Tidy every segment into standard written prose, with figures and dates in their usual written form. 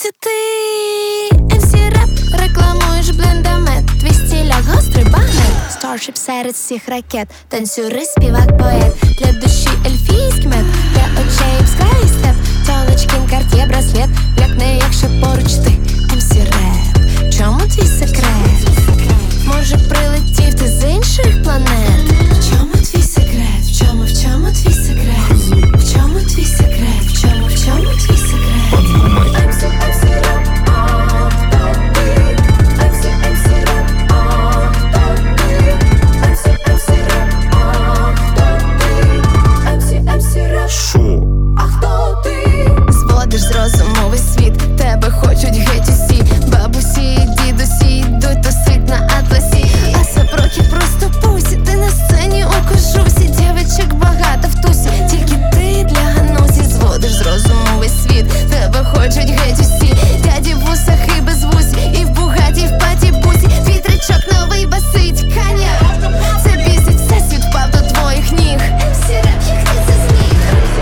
ти MC Rap, рекламуєш блиндамет. Твій стіляк гострий багнет, Starship серед всіх ракет. Танцюрист, співак, поет, для душі ельфійський мед, для очей скрай степ. Толочкін, Cartier, браслет, як не якщо поруч ти MC Rap. Чому твій секрет? Може прилетів ти з інших планет? В чому твій секрет? В чому твій секрет? В чому твій секрет? В чому твій секрет? Подумай. Шо? А хто ти? Зводиш з розуму весь світ, тебе хочуть геть усі. Бабусі і дідусі йдуть тусить на атласі. А сапроки просто пусі, ти на сцені у кожусі. Дівочок багато в тусі, тільки ти для ганусі. Зводиш з розуму весь світ, тебе хочуть геть усі. Дяді в усах і без вусі, і в бугаті, і в паті бусі. Вітричок новий басить, Каня. Це бісить, всесвіт впав до твоїх ніг. Всі реп, як ти це зміг.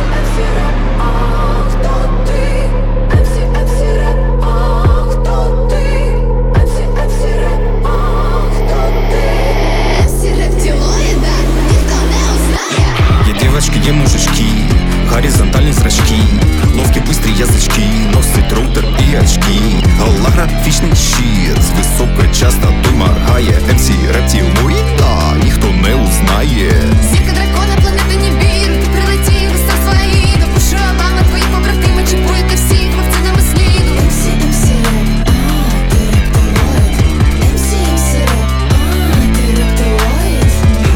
Девочки, є мужички, горизонтальні зрачки, ловкі бистрі язички, носить роутер і очки, голографічний щит, з високою частотою моргає. MC Rap тілмуїта, ніхто не узнає. Зірка дракона, планети Нібір, ти прилетів, став свої. Допушу Обама, твої побратими, чіпуєте всіх вакцинами сліду. MC Rap, ти рептилоїд. MC Rap, ти рептилоїд.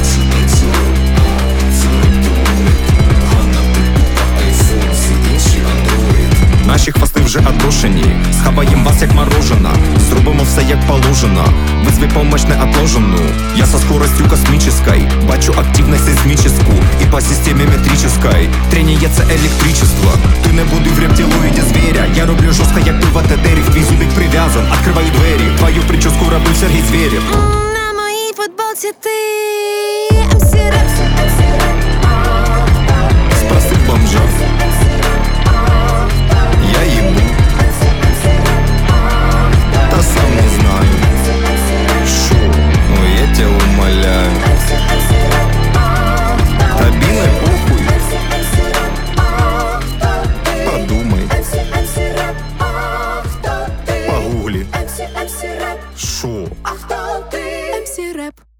Наші хвости вже отброшені, схаваєм вас як морожено, зробимо все як положено, вызови помощь неотложенную. Я со скоростью космической бачу активность сейсмическую и по системе метрической. Трение це електричество, ти не буди в рептилоїді звіря. Я роблю жорстко як пиво Тедерів, твій зубик прив'язан, откриваю двері. Твою прическу робив Сергій Звєрєв. На моїй футболці ти MC Rap. Спроси бомжа, я ему, та сам не знаю. Шо? Ну я тебя умоляю. Тобі не похуй. Подумай. Погугли. Шо? MC Rap.